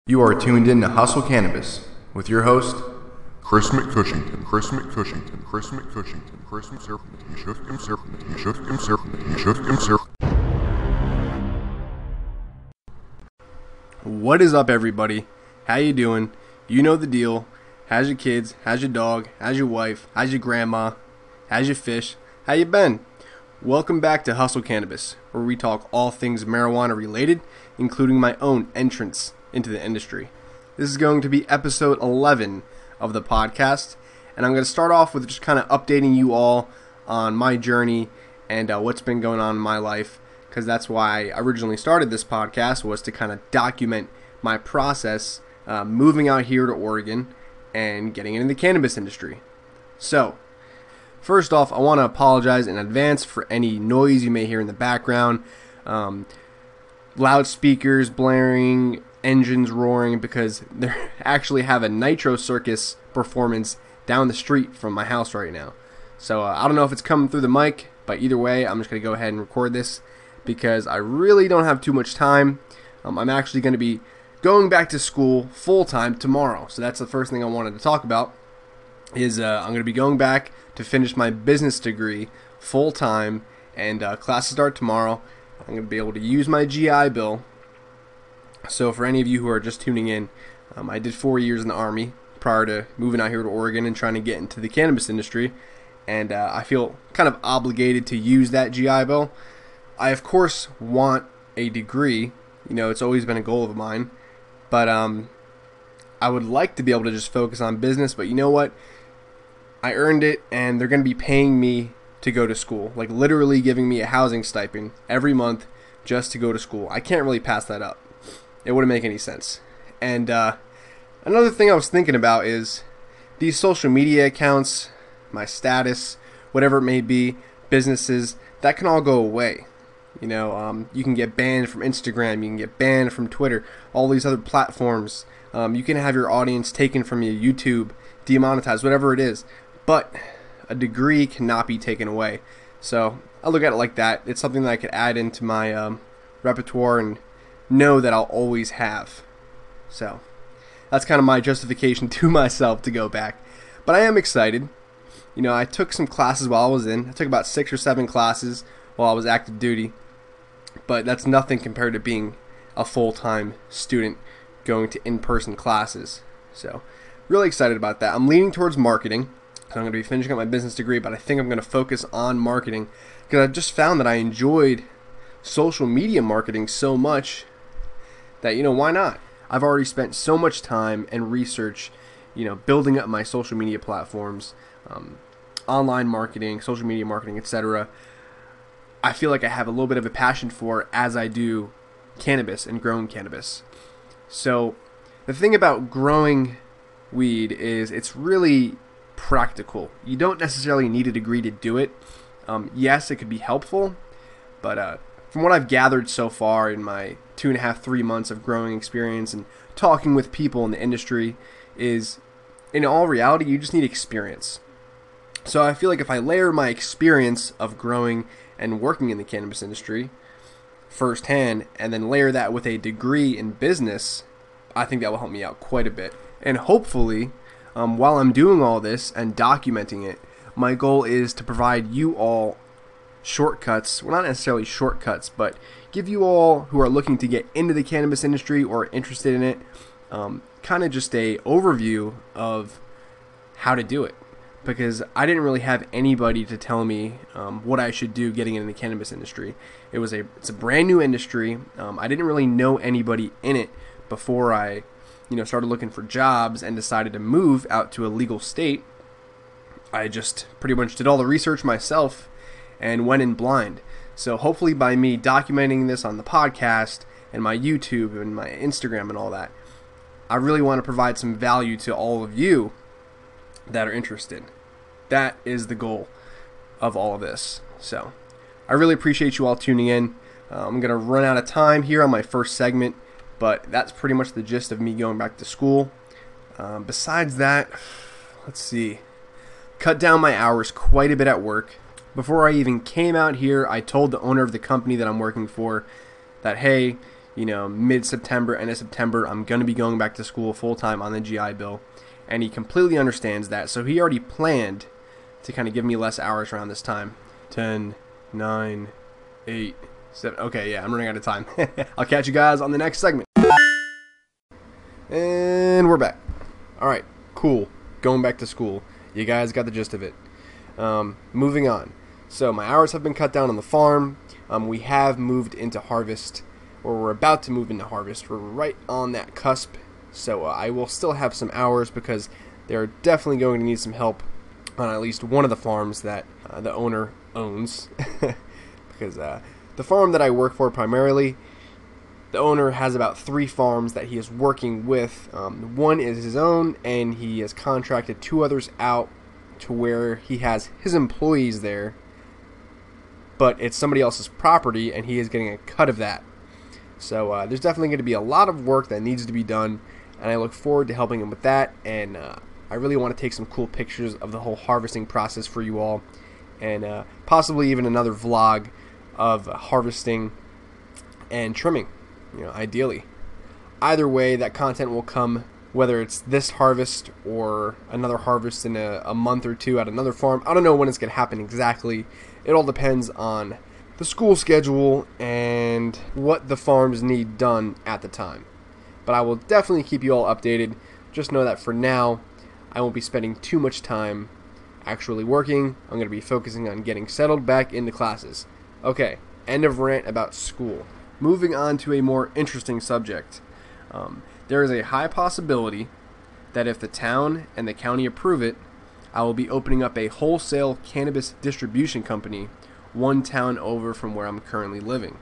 You are tuned in to Hustle Cannabis with your host, Chris McCushington. What is up, everybody? How you doing? You know the deal. How's your kids? How's your dog? How's your wife? How's your grandma? How's your fish? How you been? Welcome back to Hustle Cannabis, where we talk all things marijuana related, including my own entrance into the industry. This is going to be episode 11 of the podcast, and I'm going to start off with just kind of updating you all on my journey and what's been going on in my life, because that's why I originally started this podcast, was to kind of document my process moving out here to Oregon and getting into the cannabis industry. So, first off, I want to apologize in advance for any noise you may hear in the background, loudspeakers blaring, engines roaring, because they actually have a Nitro Circus performance down the street from my house right now. So I don't know if it's coming through the mic, but either way, I'm just going to go ahead and record this because I really don't have too much time. I'm actually going to be going back to school full-time tomorrow. So that's the first thing I wanted to talk about, is I'm going to be going back to finish my business degree full-time, and classes start tomorrow. I'm going to be able to use my GI Bill. So for any of you who are just tuning in, I did 4 years in the Army prior to moving out here to Oregon and trying to get into the cannabis industry, and I feel kind of obligated to use that GI Bill. I, of course, want a degree. You know, it's always been a goal of mine, but I would like to be able to just focus on business, but you know what? I earned it, and they're going to be paying me to go to school, like literally giving me a housing stipend every month just to go to school. I can't really pass that up. It wouldn't make any sense. And another thing I was thinking about is these social media accounts, my status, whatever it may be, businesses, that can all go away. You know, you can get banned from Instagram, you can get banned from Twitter, all these other platforms. You can have your audience taken from you, YouTube, demonetized, whatever it is. But a degree cannot be taken away. So I look at it like that. It's something that I could add into my repertoire and know that I'll always have. So that's kind of my justification to myself to go back. But I am excited. You know, I took some classes while I was in. I took about 6 or 7 classes while I was active duty. But that's nothing compared to being a full-time student going to in-person classes. So really excited about that. I'm leaning towards marketing. So I'm going to be finishing up my business degree, but I think I'm going to focus on marketing because I've just found that I enjoyed social media marketing so much that, you know, why not? I've already spent so much time and research, you know, building up my social media platforms, online marketing, social media marketing, etc. I feel like I have a little bit of a passion for as I do cannabis and growing cannabis. So the thing about growing weed is it's really practical. You don't necessarily need a degree to do it. Yes, it could be helpful, but from what I've gathered so far in my 2.5, 3 months of growing experience and talking with people in the industry, is in all reality, you just need experience. So I feel like if I layer my experience of growing and working in the cannabis industry firsthand, and then layer that with a degree in business, I think that will help me out quite a bit. And hopefully, while I'm doing all this and documenting it, my goal is to provide you all shortcuts, well, not necessarily shortcuts, but give you all who are looking to get into the cannabis industry or interested in it, kind of just a overview of how to do it. Because I didn't really have anybody to tell me what I should do getting into the cannabis industry. It's a brand new industry. I didn't really know anybody in it before I, you know, started looking for jobs and decided to move out to a legal state. I just pretty much did all the research myself and went in blind. So hopefully by me documenting this on the podcast and my YouTube and my Instagram and all that, I really want to provide some value to all of you that are interested. That is the goal of all of this. So I really appreciate you all tuning in. I'm going to run out of time here on my first segment, but that's pretty much the gist of me going back to school. Besides that, let's see. Cut down my hours quite a bit at work. Before I even came out here, I told the owner of the company that I'm working for that, hey, mid-September, end of September, I'm going to be going back to school full-time on the GI Bill. And he completely understands that. So he already planned to kind of give me less hours around this time. 10, 9, 8, 7. Okay, yeah, I'm running out of time. I'll catch you guys on the next segment. And we're back. All right, cool. Going back to school. You guys got the gist of it. Moving on. So my hours have been cut down on the farm. We have moved into harvest, or we're about to move into harvest. We're right on that cusp. So I will still have some hours because they're definitely going to need some help on at least one of the farms that the owner owns. Because the farm that I work for primarily, the owner has about 3 farms that he is working with. One is his own, and he has contracted 2 others out to where he has his employees there, but it's somebody else's property, and he is getting a cut of that. So there's definitely going to be a lot of work that needs to be done, and I look forward to helping him with that. And I really want to take some cool pictures of the whole harvesting process for you all, and possibly even another vlog of harvesting and trimming, ideally. Either way, that content will come, whether it's this harvest or another harvest in a month or 2 at another farm. I don't know when it's going to happen exactly. It all depends on the school schedule and what the farms need done at the time. But I will definitely keep you all updated. Just know that for now, I won't be spending too much time actually working. I'm going to be focusing on getting settled back into classes. Okay, end of rant about school. Moving on to a more interesting subject. There is a high possibility that if the town and the county approve it, I will be opening up a wholesale cannabis distribution company 1 town over from where I'm currently living.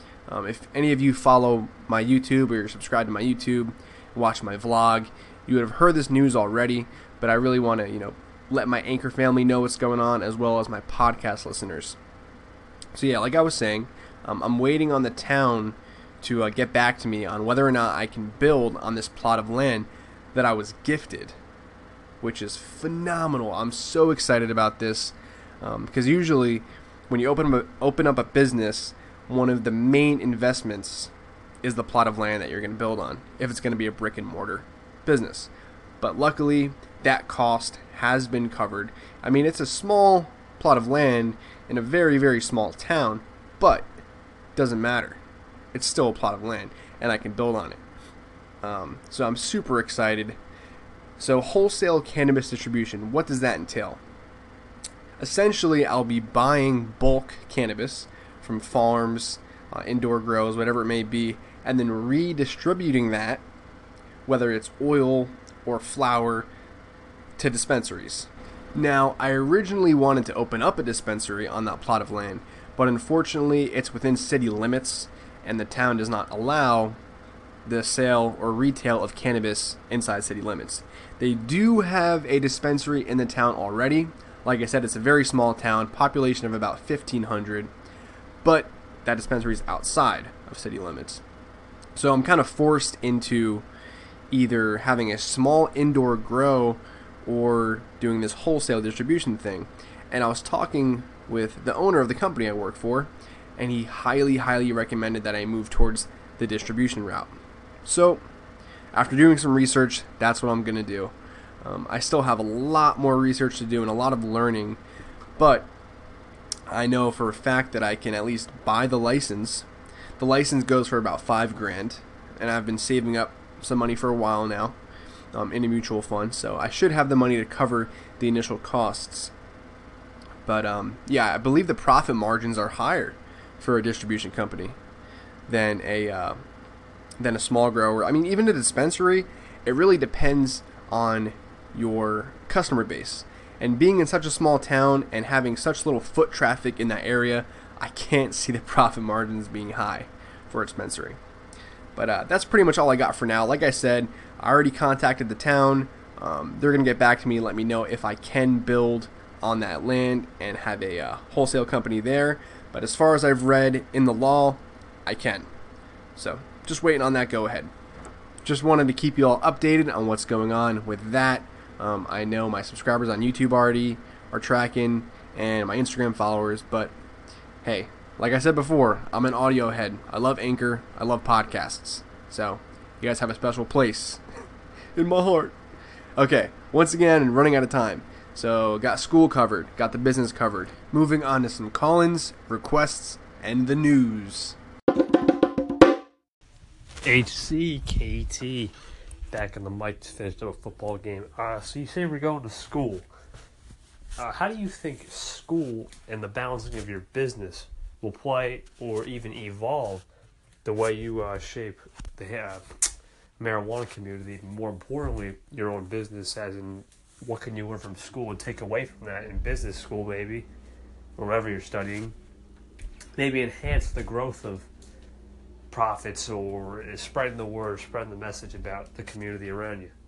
If any of you follow my YouTube or you're subscribed to my YouTube, watch my vlog, you would have heard this news already, but I really want to, let my Anchor family know what's going on, as well as my podcast listeners. So yeah, like I was saying, I'm waiting on the town to get back to me on whether or not I can build on this plot of land that I was gifted, which is phenomenal. I'm so excited about this because usually when you open up a business, one of the main investments is the plot of land that you're going to build on, if it's going to be a brick and mortar business. But luckily, that cost has been covered. I mean, it's a small plot of land in a very, very small town, but it doesn't matter. It's still a plot of land, and I can build on it. So I'm super excited. So wholesale cannabis distribution, what does that entail? Essentially, I'll be buying bulk cannabis from farms, indoor grows, whatever it may be, and then redistributing that, whether it's oil or flower, to dispensaries. Now, I originally wanted to open up a dispensary on that plot of land, but unfortunately it's within city limits, and the town does not allow the sale or retail of cannabis inside city limits. They do have a dispensary in the town already. Like I said, it's a very small town, population of about 1,500, but that dispensary is outside of city limits. So I'm kind of forced into either having a small indoor grow or doing this wholesale distribution thing. And I was talking with the owner of the company I work for, and he highly, highly recommended that I move towards the distribution route. So after doing some research, that's what I'm going to do. I still have a lot more research to do and a lot of learning, but I know for a fact that I can at least buy the license. The license goes for about $5,000, and I've been saving up some money for a while now in a mutual fund, so I should have the money to cover the initial costs. But yeah, I believe the profit margins are higher for a distribution company than a small grower. I mean, even a dispensary, it really depends on your customer base. And being in such a small town and having such little foot traffic in that area, I can't see the profit margins being high for a dispensary. But that's pretty much all I got for now. Like I said, I already contacted the town. They're going to get back to me and let me know if I can build on that land and have a wholesale company there. But as far as I've read in the law, I can. So just waiting on that go ahead. Just wanted to keep you all updated on what's going on with that. I know my subscribers on YouTube already are tracking, and my Instagram followers, but hey, like I said before, I'm an audio head. I love Anchor. I love podcasts. So, you guys have a special place in my heart. Okay, once again, running out of time. So, got school covered, got the business covered. Moving on to some call-ins, requests, and the news. HCKT back in the mic to finish up a football game. So you say we're going to school. How do you think school and the balancing of your business will play or even evolve the way you shape the marijuana community? More importantly, your own business, as in what can you learn from school and take away from that in business school, maybe, or wherever you're studying. Maybe enhance the growth of profits or spreading the word, spreading the message about the community around you.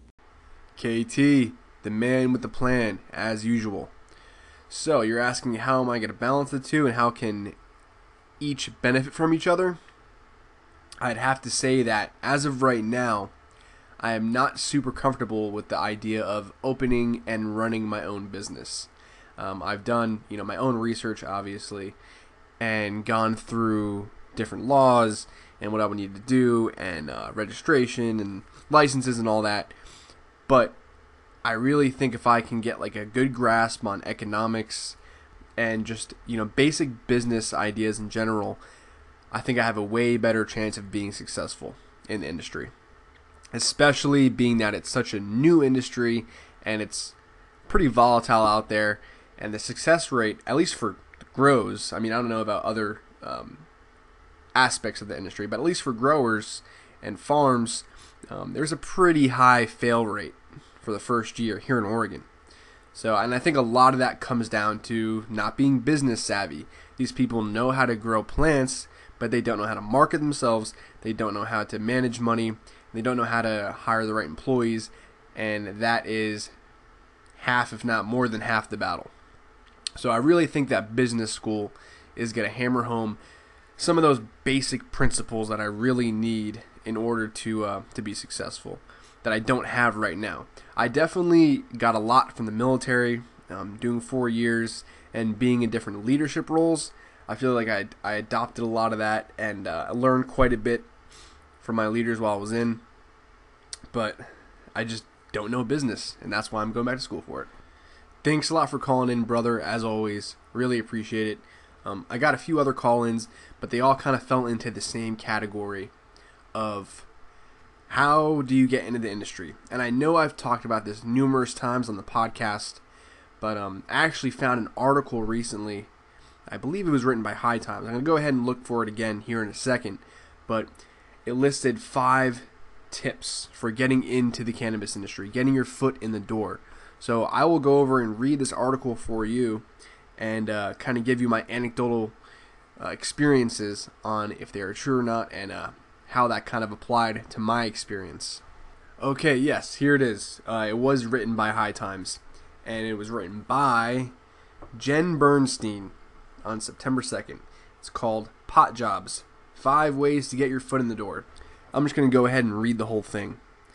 KT, the man with the plan, as usual. So, you're asking how am I going to balance the two and how can each benefit from each other? I'd have to say that as of right now, I am not super comfortable with the idea of opening and running my own business. I've done, my own research, obviously, and gone through different laws and what I would need to do and registration and licenses and all that. But I really think if I can get like a good grasp on economics and just, basic business ideas in general, I think I have a way better chance of being successful in the industry. Especially being that it's such a new industry and it's pretty volatile out there, and the success rate, at least for grows, I don't know about other aspects of the industry, but at least for growers and farms, there's a pretty high fail rate for the first year here in Oregon. So, and I think a lot of that comes down to not being business savvy. These people know how to grow plants, but they don't know how to market themselves. They don't know how to manage money. They don't know how to hire the right employees, and that is half, if not more than half, the battle. So I really think that business school is going to hammer home some of those basic principles that I really need in order to be successful that I don't have right now. I definitely got a lot from the military, doing 4 years and being in different leadership roles. I feel like I adopted a lot of that and I learned quite a bit from my leaders while I was in, but I just don't know business, and that's why I'm going back to school for it. Thanks a lot for calling in, brother, as always. Really appreciate it. I got a few other call-ins, but they all kind of fell into the same category of how do you get into the industry? And I know I've talked about this numerous times on the podcast, but I actually found an article recently. I believe it was written by High Times. I'm going to go ahead and look for it again here in a second, but it listed 5 tips for getting into the cannabis industry, getting your foot in the door. So I will go over and read this article for you and kind of give you my anecdotal experiences on if they are true or not and how that kind of applied to my experience. Okay, yes, here it is. It was written by High Times, and it was written by Jen Bernstein on September 2nd. It's called Pot Jobs, 5 Ways to Get Your Foot in the Door. I'm just going to go ahead and read the whole thing.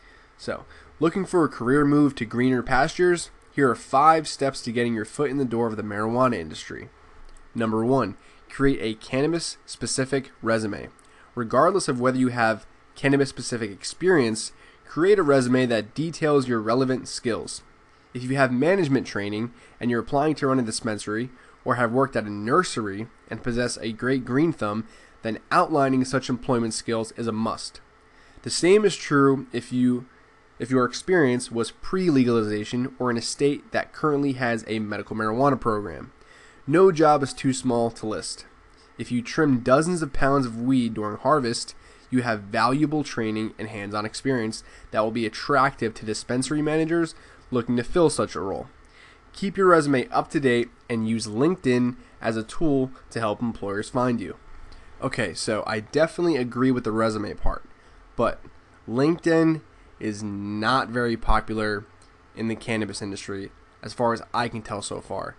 So, looking for a career move to greener pastures? Here are 5 steps to getting your foot in the door of the marijuana industry. Number 1, create a cannabis-specific resume. Regardless of whether you have cannabis-specific experience, create a resume that details your relevant skills. If you have management training and you're applying to run a dispensary or have worked at a nursery and possess a great green thumb, then outlining such employment skills is a must. The same is true if your experience was pre-legalization or in a state that currently has a medical marijuana program. No job is too small to list. If you trim dozens of pounds of weed during harvest, you have valuable training and hands-on experience that will be attractive to dispensary managers looking to fill such a role. Keep your resume up to date and use LinkedIn as a tool to help employers find you. Okay, so I definitely agree with the resume part, but LinkedIn is not very popular in the cannabis industry as far as I can tell so far.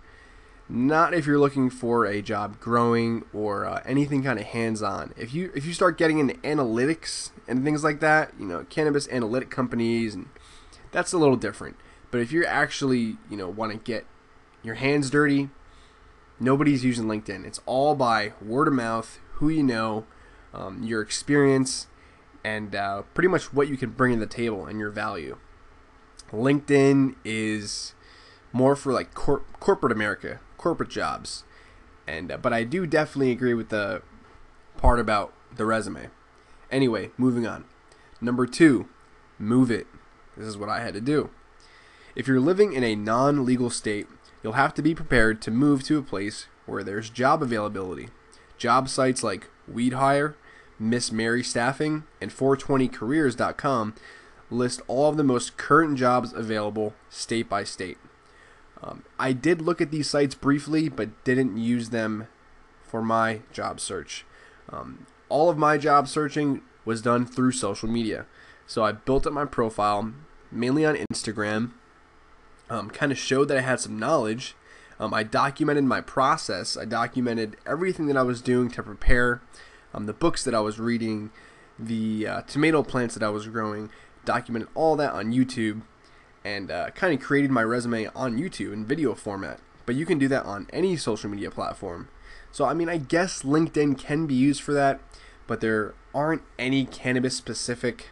Not if you're looking for a job growing or anything kind of hands-on. If you start getting into analytics and things like that, cannabis analytic companies, and that's a little different. But if you're actually, want to get your hands dirty, Nobody's using LinkedIn. It's all by word of mouth, who you know, your experience, and pretty much what you can bring to the table and your value. LinkedIn is more for like corporate America, corporate jobs, and but I do definitely agree with the part about the resume. Anyway, moving on. Number 2, move it. This is what I had to do. If you're living in a non-legal state, you'll have to be prepared to move to a place where there's job availability. Job sites like WeedHire, Miss Mary Staffing, and 420careers.com list all of the most current jobs available state by state. I did look at these sites briefly, but didn't use them for my job search. All of my job searching was done through social media. So I built up my profile mainly on Instagram, kind of showed that I had some knowledge. I documented my process. I documented everything that I was doing to prepare, the books that I was reading, the tomato plants that I was growing, documented all that on YouTube, and kind of created my resume on YouTube in video format. But you can do that on any social media platform. So, I mean, I guess LinkedIn can be used for that, but there aren't any cannabis-specific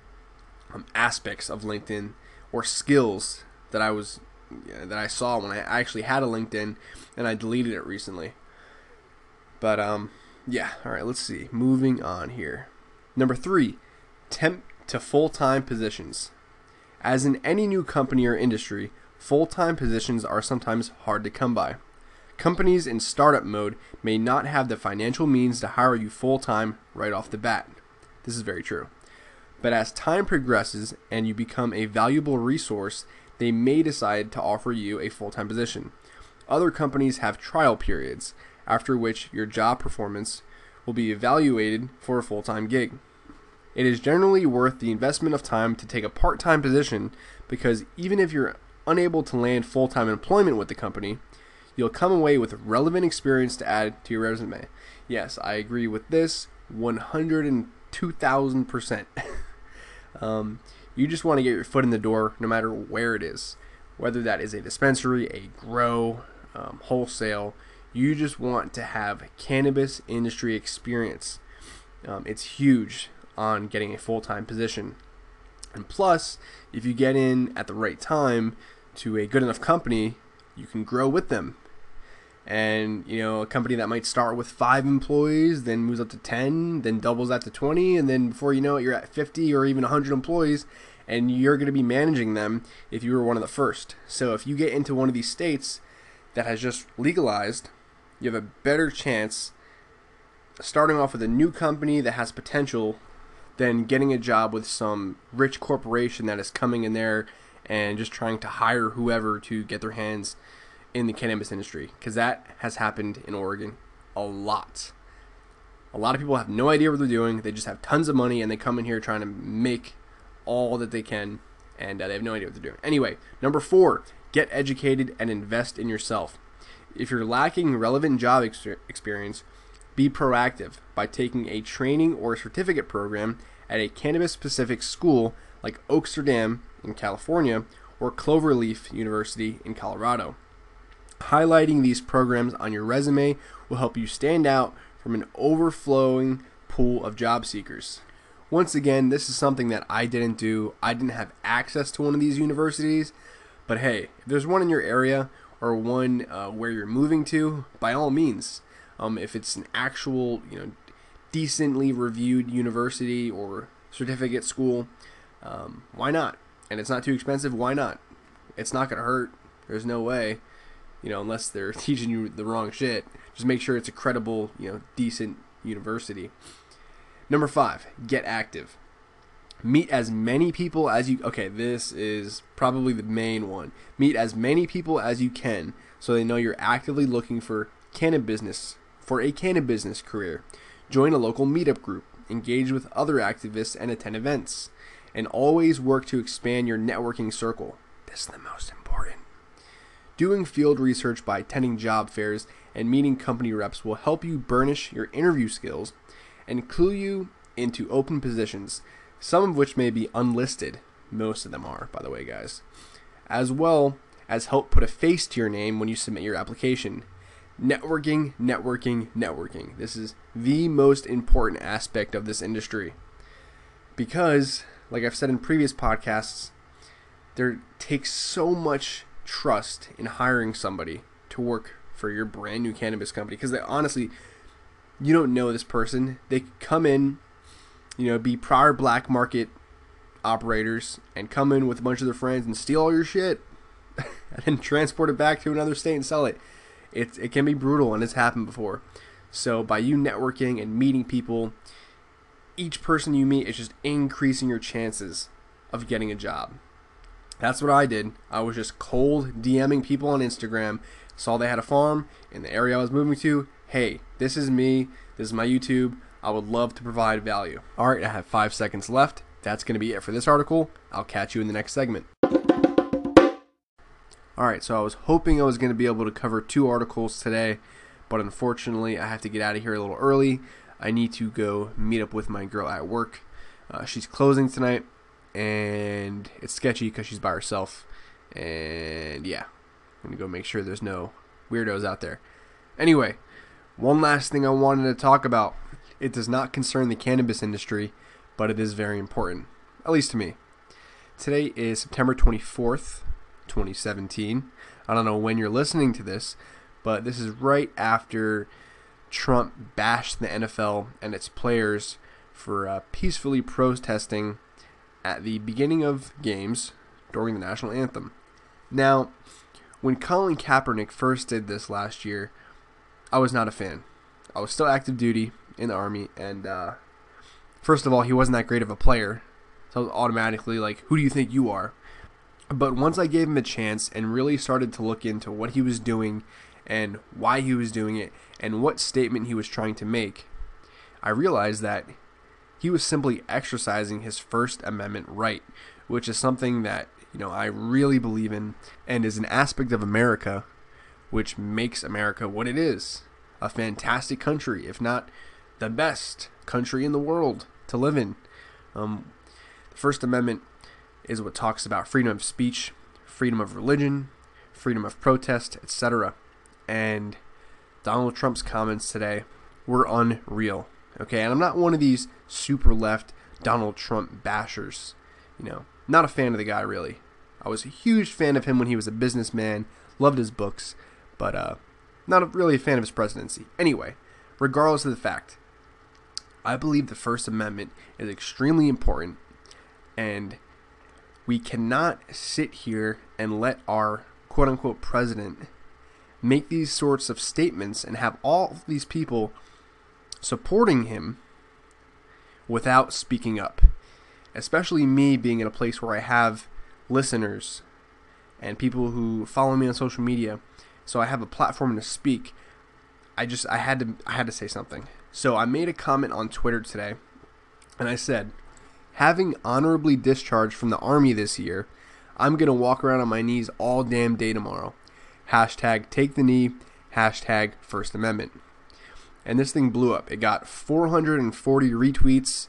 aspects of LinkedIn or skills that I saw when I actually had a LinkedIn, and I deleted it recently. But yeah, all right, let's see. Moving on here. Number 3, temp to full-time positions. As in any new company or industry, full-time positions are sometimes hard to come by. Companies in startup mode may not have the financial means to hire you full-time right off the bat. This is very true. But as time progresses and you become a valuable resource, they may decide to offer you a full-time position. Other companies have trial periods, after which your job performance will be evaluated for a full-time gig. It is generally worth the investment of time to take a part-time position because even if you're unable to land full-time employment with the company, you'll come away with relevant experience to add to your resume. Yes, I agree with this 102,000%. You just want to get your foot in the door no matter where it is. Whether that is a dispensary, a grow, wholesale, you just want to have cannabis industry experience. It's huge on getting a full-time position. And plus, if you get in at the right time to a good enough company, you can grow with them. And, you know, a company that might start with 5 employees, then moves up to 10, then doubles that to 20, and then before you know it, you're at 50 or even 100 employees, and you're going to be managing them if you were one of the first. So if you get into one of these states that has just legalized, you have a better chance starting off with a new company that has potential than getting a job with some rich corporation that is coming in there and just trying to hire whoever to get their hands in the cannabis industry, because that has happened in Oregon a lot. A lot of people have no idea what they're doing. They just have tons of money and they come in here trying to make all that they can, and they have no idea what they're doing. Anyway, number 4, get educated and invest in yourself. If you're lacking relevant job experience, be proactive by taking a training or a certificate program at a cannabis-specific school like Oaksterdam in California or Cloverleaf University in Colorado. Highlighting these programs on your resume will help you stand out from an overflowing pool of job seekers. Once again, this is something that I didn't do. I didn't have access to one of these universities, but hey, if there's one in your area or one where you're moving to, by all means, if it's an actual, decently reviewed university or certificate school, why not? And it's not too expensive, why not? It's not going to hurt. There's no way. Unless they're teaching you the wrong shit. Just make sure it's a credible, decent university. Number 5, get active. Meet as many people as you... Okay, this is probably the main one. Meet as many people as you can so they know you're actively looking for a cannabis career. Join a local meetup group. Engage with other activists and attend events. And always work to expand your networking circle. This is the most important. Doing field research by attending job fairs and meeting company reps will help you burnish your interview skills and clue you into open positions, some of which may be unlisted. Most of them are, by the way, guys. As well as help put a face to your name when you submit your application. Networking, networking, networking. This is the most important aspect of this industry. Because, like I've said in previous podcasts, there takes so much trust in hiring somebody to work for your brand new cannabis company. Because honestly, you don't know this person. They could come in, be prior black market operators and come in with a bunch of their friends and steal all your shit and then transport it back to another state and sell it. It can be brutal, and it's happened before. So by you networking and meeting people, each person you meet is just increasing your chances of getting a job. That's what I did. I was just cold DMing people on Instagram, saw they had a farm in the area I was moving to. Hey, this is me. This is my YouTube. I would love to provide value. All right, I have 5 seconds left. That's going to be it for this article. I'll catch you in the next segment. Alright, so I was hoping I was going to be able to cover 2 articles today, but unfortunately I have to get out of here a little early. I need to go meet up with my girl at work. She's closing tonight, and it's sketchy because she's by herself. And yeah, I'm going to go make sure there's no weirdos out there. Anyway, one last thing I wanted to talk about. It does not concern the cannabis industry, but it is very important, at least to me. Today is September 24th. 2017. I don't know when you're listening to this, but this is right after Trump bashed the NFL and its players for peacefully protesting at the beginning of games during the national anthem. Now, when Colin Kaepernick first did this last year, I was not a fan. I was still active duty in the Army, and first of all, he wasn't that great of a player, so I was automatically like, who do you think you are? But once I gave him a chance and really started to look into what he was doing and why he was doing it and what statement he was trying to make, I realized that he was simply exercising his First Amendment right, which is something that, I really believe in and is an aspect of America which makes America what it is. A fantastic country, if not the best country in the world to live in. The First Amendment is what talks about freedom of speech, freedom of religion, freedom of protest, etc. And Donald Trump's comments today were unreal. Okay, and I'm not one of these super left Donald Trump bashers. Not a fan of the guy, really. I was a huge fan of him when he was a businessman, loved his books, but not really a fan of his presidency. Anyway, regardless of the fact, I believe the First Amendment is extremely important, and we cannot sit here and let our quote-unquote president make these sorts of statements and have all these people supporting him without speaking up. Especially me being in a place where I have listeners and people who follow me on social media, so I have a platform to speak. I had to say something. So I made a comment on Twitter today, and I said, having honorably discharged from the Army this year, I'm going to walk around on my knees all damn day tomorrow. Hashtag take the knee, hashtag First Amendment. And this thing blew up. It got 440 retweets,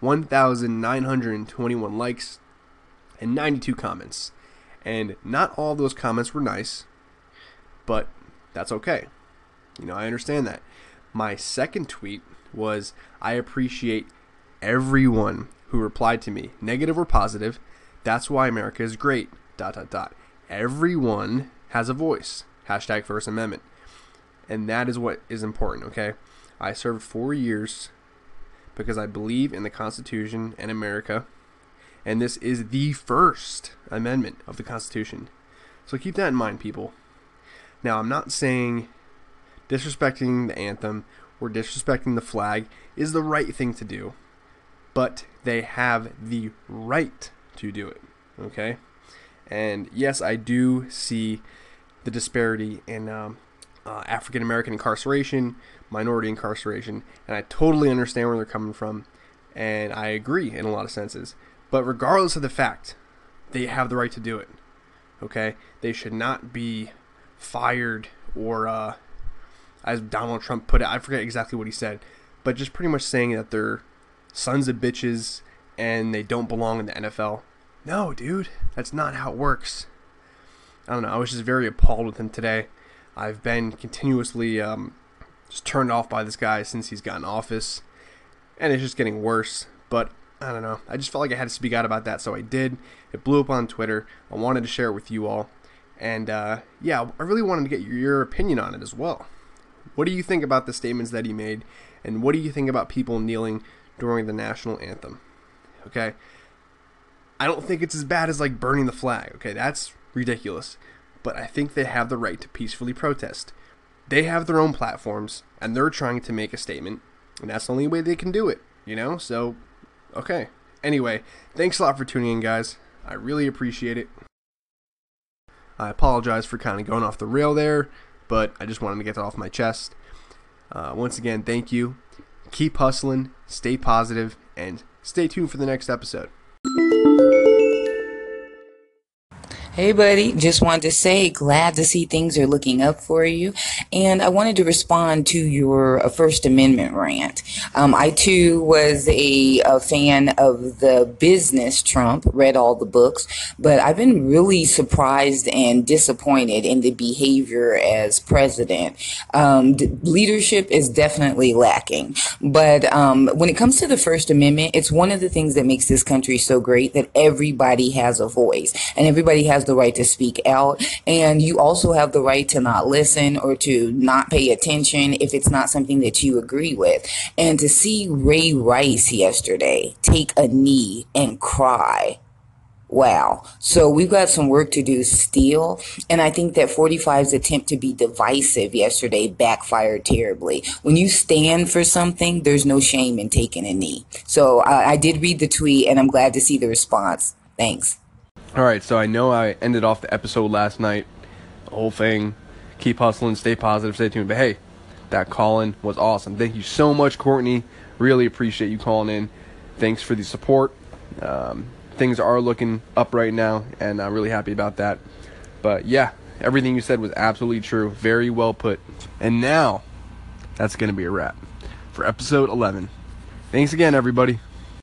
1,921 likes, and 92 comments. And not all those comments were nice, but that's okay. I understand that. My second tweet was, I appreciate everyone who replied to me, negative or positive. That's why America is great. ... Everyone has a voice. Hashtag First Amendment. And that is what is important, okay? I served 4 years because I believe in the Constitution and America. And this is the First Amendment of the Constitution. So keep that in mind, people. Now, I'm not saying disrespecting the anthem or disrespecting the flag is the right thing to do, but they have the right to do it, okay? And yes, I do see the disparity in African American incarceration, minority incarceration, and I totally understand where they're coming from, and I agree in a lot of senses. But regardless of the fact, they have the right to do it, okay? They should not be fired or, as Donald Trump put it, I forget exactly what he said, but just pretty much saying that they're sons of bitches and they don't belong in the NFL. No, dude, that's not how it works. I don't know, I was just very appalled with him today. I've been continuously just turned off by this guy since he's gotten office, and it's just getting worse. But I don't know. I just felt like I had to speak out about that, so I did. It blew up on Twitter. I wanted to share it with you all. And yeah, I really wanted to get your opinion on it as well. What do you think about the statements that he made? And what do you think about people kneeling during the national anthem? Okay? I don't think it's as bad as like burning the flag. Okay, that's ridiculous. But I think they have the right to peacefully protest. They have their own platforms, and they're trying to make a statement. And that's the only way they can do it, you know? So, okay. Anyway, thanks a lot for tuning in, guys. I really appreciate it. I apologize for kind of going off the rail there, but I just wanted to get that off my chest. Once again, thank you. Keep hustling, stay positive, and stay tuned for the next episode. Hey buddy, just wanted to say glad to see things are looking up for you, and I wanted to respond to your First Amendment rant. I too was a fan of the business Trump, read all the books, but I've been really surprised and disappointed in the behavior as president. Leadership is definitely lacking, but when it comes to the First Amendment, it's one of the things that makes this country so great, that everybody has a voice and everybody has the right to speak out, and you also have the right to not listen or to not pay attention if it's not something that you agree with. And to see Ray Rice yesterday take a knee and cry, wow. So we've got some work to do still, and I think that 45's attempt to be divisive yesterday backfired terribly. When you stand for something, there's no shame in taking a knee. So I did read the tweet, and I'm glad to see the response. Thanks. Alright, so I know I ended off the episode last night, the whole thing, keep hustling, stay positive, stay tuned, but hey, that call-in was awesome. Thank you so much, Courtney. Really appreciate you calling in. Thanks for the support. Things are looking up right now, and I'm really happy about that. But yeah, everything you said was absolutely true. Very well put. And now, that's going to be a wrap for episode 11. Thanks again, everybody.